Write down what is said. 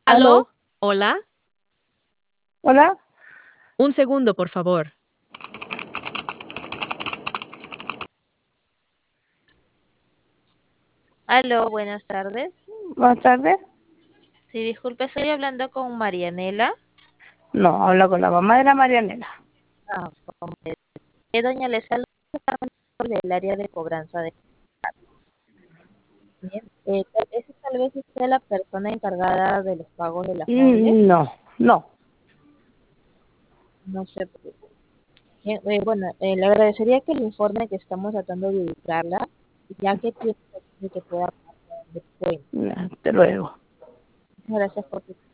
¿Aló? ¿Aló? ¿Hola? ¿Hola? Un segundo, por favor. Aló, buenas tardes. Buenas tardes. Sí, disculpe, estoy hablando con Marianela. No, habla con la mamá de la Marianela. Ah, doña Lesal del área de cobranza de... Bien. Tal vez usted la persona encargada de los pagos de las móviles. No, no. No se preocupe. Bien, bueno, le agradecería que el informe que estamos tratando de ubicarla, ya que tiene que pueda pagar después. Hasta luego. Gracias por su